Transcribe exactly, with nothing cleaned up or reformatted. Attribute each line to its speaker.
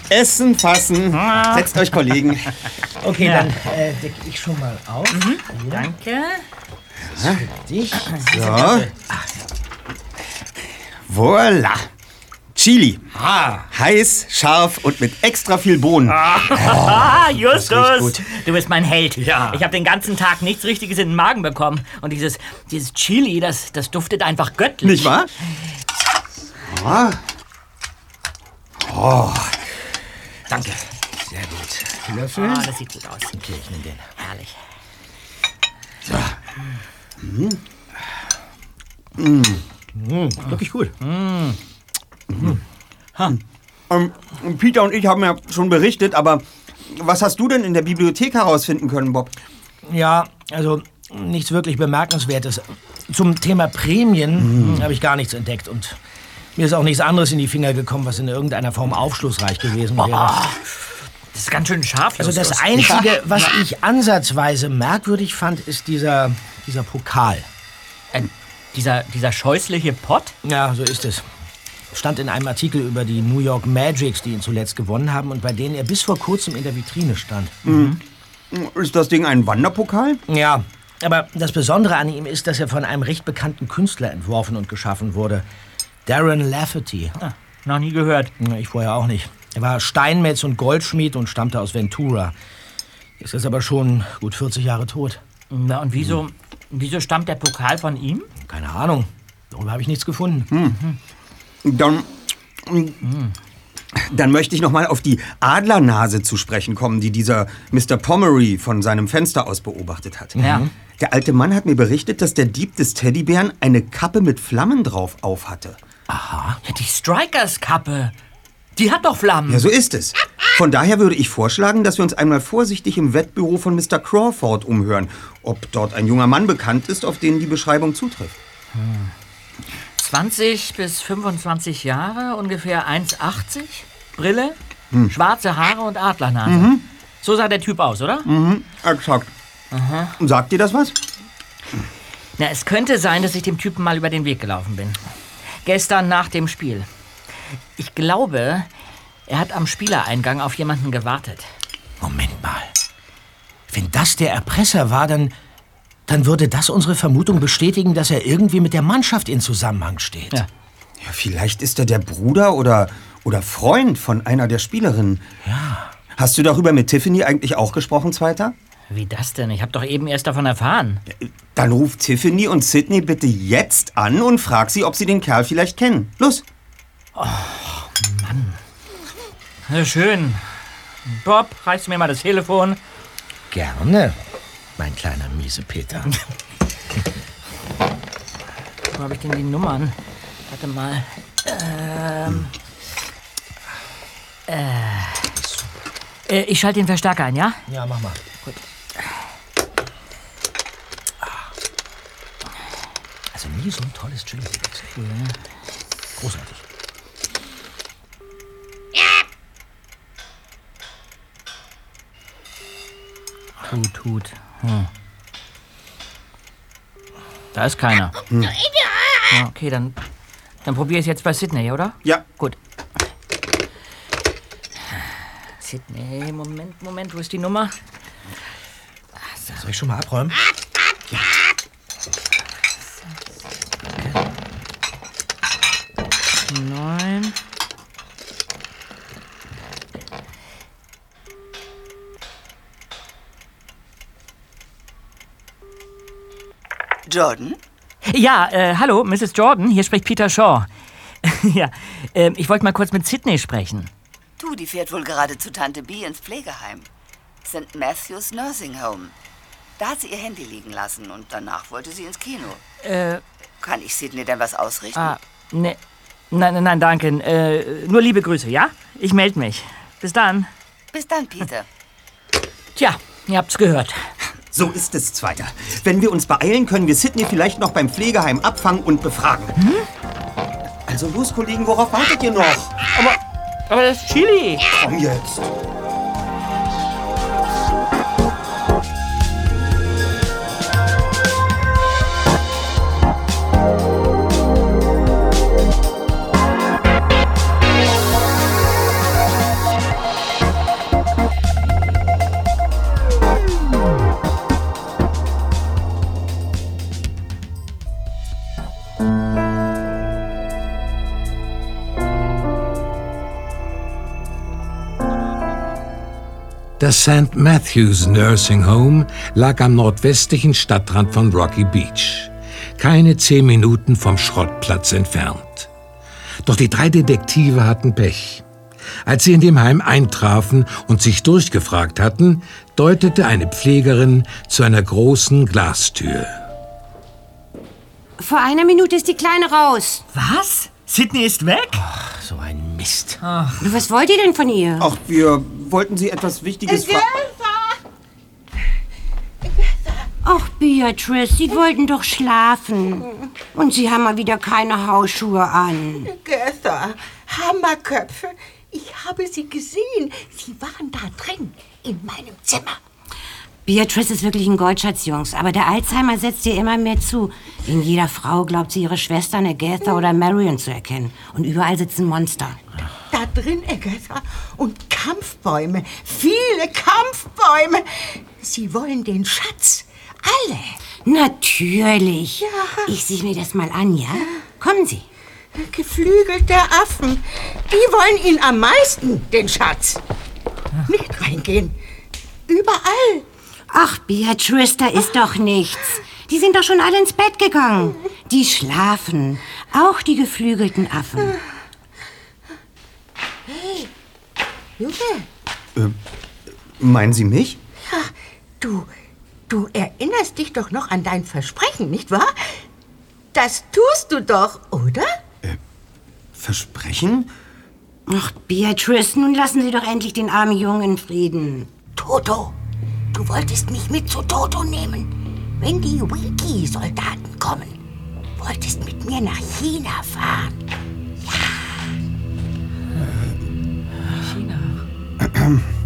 Speaker 1: Essen fassen. Setzt euch, Kollegen.
Speaker 2: Okay, ja. Dann äh, decke ich schon mal auf.
Speaker 3: Mhm. Danke.
Speaker 2: Das ist für dich.
Speaker 1: So. Voila. Chili.
Speaker 3: Ah.
Speaker 1: Heiß, scharf und mit extra viel Bohnen.
Speaker 3: Ah, oh, Justus,
Speaker 1: gut.
Speaker 3: du bist mein Held.
Speaker 2: Ja.
Speaker 3: Ich habe den ganzen Tag nichts Richtiges in den Magen bekommen. Und dieses, dieses Chili, das, das duftet einfach göttlich.
Speaker 1: Nicht wahr? Oh. Oh.
Speaker 3: Danke.
Speaker 2: Sehr gut. Löffel?
Speaker 3: Ah, das sieht gut aus.
Speaker 2: Okay, ich nehme den.
Speaker 3: Herrlich.
Speaker 1: So. Mm.
Speaker 2: Mm. Wirklich gut.
Speaker 1: Mm. Mhm. Ähm, Peter und ich haben ja schon berichtet, aber was hast du denn in der Bibliothek herausfinden können, Bob?
Speaker 2: Ja, also nichts wirklich Bemerkenswertes. Zum Thema Prämien mhm. habe ich gar nichts entdeckt und mir ist auch nichts anderes in die Finger gekommen, was in irgendeiner Form aufschlussreich gewesen wäre.
Speaker 3: Oh, das ist ganz schön scharf,
Speaker 2: Also das Einzige, was ich ansatzweise merkwürdig fand, ist dieser, dieser Pokal.
Speaker 3: Äh, dieser, dieser scheußliche Pott?
Speaker 2: Ja, so ist es. Stand in einem Artikel über die New York Magics, die ihn zuletzt gewonnen haben und bei denen er bis vor kurzem in der Vitrine stand.
Speaker 1: Mhm. Ist das Ding ein Wanderpokal?
Speaker 2: Ja, aber das Besondere an ihm ist, dass er von einem recht bekannten Künstler entworfen und geschaffen wurde. Darren Lafferty.
Speaker 3: Ah, noch nie gehört.
Speaker 2: Ich vorher auch nicht. Er war Steinmetz und Goldschmied und stammte aus Ventura. Ist jetzt aber schon gut vierzig Jahre tot.
Speaker 3: Na, und wieso, mhm. wieso stammt der Pokal von ihm?
Speaker 2: Keine Ahnung. Darüber habe ich nichts gefunden.
Speaker 1: Mhm. Dann, mhm. dann möchte ich noch mal auf die Adlernase zu sprechen kommen, die dieser Mister Pomeroy von seinem Fenster aus beobachtet hat.
Speaker 3: Ja.
Speaker 1: Der alte Mann hat mir berichtet, dass der Dieb des Teddybären eine Kappe mit Flammen drauf aufhatte.
Speaker 3: Aha. Ja, die Strikers-Kappe. Die hat doch Flammen.
Speaker 1: Ja, so ist es. Von daher würde ich vorschlagen, dass wir uns einmal vorsichtig im Wettbüro von Mister Crawford umhören, ob dort ein junger Mann bekannt ist, auf den die Beschreibung zutrifft.
Speaker 3: Hm. zwanzig bis fünfundzwanzig Jahre, ungefähr eins achtzig, Brille, hm. schwarze Haare und Adlernase. Mhm. So sah der Typ aus, oder?
Speaker 1: Mhm, exakt. Aha. Sagt dir das was?
Speaker 3: Na, es könnte sein, dass ich dem Typen mal über den Weg gelaufen bin. Gestern nach dem Spiel. Ich glaube, er hat am Spielereingang auf jemanden gewartet.
Speaker 2: Moment mal. Wenn das der Erpresser war, dann, dann würde das unsere Vermutung bestätigen, dass er irgendwie mit der Mannschaft in Zusammenhang steht.
Speaker 3: Ja,
Speaker 1: ja vielleicht ist er der Bruder oder, oder Freund von einer der Spielerinnen.
Speaker 2: Ja.
Speaker 1: Hast du darüber mit Tiffany eigentlich auch gesprochen, Zweiter?
Speaker 3: Wie das denn? Ich habe doch eben erst davon erfahren.
Speaker 1: Dann ruf Tiffany und Sydney bitte jetzt an und frag sie, ob sie den Kerl vielleicht kennen. Los!
Speaker 3: Oh, Mann. Na schön. Bob, reichst du mir mal das Telefon?
Speaker 2: Gerne, mein kleiner Miesepeter.
Speaker 3: Wo habe ich denn die Nummern? Warte mal. Ähm. Äh. äh ich schalte den Verstärker ein, ja?
Speaker 2: Ja, mach mal.
Speaker 3: Gut.
Speaker 2: Also nie so ein tolles Chili.
Speaker 3: Ja.
Speaker 2: Großartig.
Speaker 3: Tut, tut. Hm. Da ist keiner. Hm. Ja, okay, dann, dann probiere ich es jetzt bei Sydney, oder?
Speaker 1: Ja.
Speaker 3: Gut. Sydney, Moment, Moment, wo ist die Nummer?
Speaker 2: So. Soll ich schon mal abräumen?
Speaker 3: Ja. Neun.
Speaker 4: Jordan?
Speaker 3: Ja, äh, hallo, Misses Jordan, hier spricht Peter Shaw. ja, äh, ich wollte mal kurz mit Sydney sprechen.
Speaker 4: Du, die fährt wohl gerade zu Tante B ins Pflegeheim. Sankt Matthews Nursing Home. Da hat sie ihr Handy liegen lassen und danach wollte sie ins Kino.
Speaker 3: Äh.
Speaker 4: Kann ich Sydney denn was ausrichten?
Speaker 3: Ah, ne. Nein, nein, nein, danke. Äh, nur liebe Grüße, ja? Ich melde mich. Bis dann.
Speaker 4: Bis dann, Peter.
Speaker 3: Tja, ihr habt's gehört.
Speaker 1: So ist es, Zweiter. Wenn wir uns beeilen, können wir Sydney vielleicht noch beim Pflegeheim abfangen und befragen. Hm? Also los, Kollegen, worauf wartet ihr noch?
Speaker 3: Aber, aber das ist Chili.
Speaker 1: Komm jetzt.
Speaker 5: Das Saint Matthews Nursing Home lag am nordwestlichen Stadtrand von Rocky Beach, keine zehn Minuten vom Schrottplatz entfernt. Doch die drei Detektive hatten Pech. Als sie in dem Heim eintrafen und sich durchgefragt hatten, deutete eine Pflegerin zu einer großen Glastür.
Speaker 6: Vor einer Minute ist die Kleine raus.
Speaker 3: Was? Sydney ist weg?
Speaker 2: Ach, so ein Mist.
Speaker 6: Was wollt ihr denn von ihr?
Speaker 1: Ach, wir wollten Sie etwas Wichtiges fragen.
Speaker 6: Ach, Beatrice, Sie wollten doch schlafen. Und Sie haben mal wieder keine Hausschuhe an.
Speaker 7: Gertha, Hammerköpfe. Ich habe sie gesehen. Sie waren da drin, in meinem Zimmer.
Speaker 6: Beatrice ist wirklich ein Goldschatz, Jungs. Aber der Alzheimer setzt ihr immer mehr zu. In jeder Frau glaubt sie, ihre Schwestern Agatha oder Marion zu erkennen. Und überall sitzen Monster.
Speaker 7: Da drin, Agatha. Und Kampfbäume. Viele Kampfbäume. Sie wollen den Schatz. Alle.
Speaker 6: Natürlich.
Speaker 7: Ja.
Speaker 6: Ich sehe mir das mal an, ja? Kommen Sie.
Speaker 7: Geflügelte Affen. Die wollen ihn am meisten, den Schatz. Nicht reingehen. Überall.
Speaker 6: Ach, Beatrice, da ist doch nichts. Die sind doch schon alle ins Bett gegangen. Die schlafen. Auch die geflügelten Affen.
Speaker 7: Hey, Junge.
Speaker 1: Äh, meinen Sie mich?
Speaker 7: Ja, du, du erinnerst dich doch noch an dein Versprechen, nicht wahr? Das tust du doch, oder?
Speaker 1: Äh, Versprechen?
Speaker 6: Ach, Beatrice, nun lassen Sie doch endlich den armen Jungen in Frieden.
Speaker 7: Toto, du wolltest mich mit zu Toto nehmen. Wenn die Winky-Soldaten kommen, wolltest mit mir nach China fahren.
Speaker 3: China.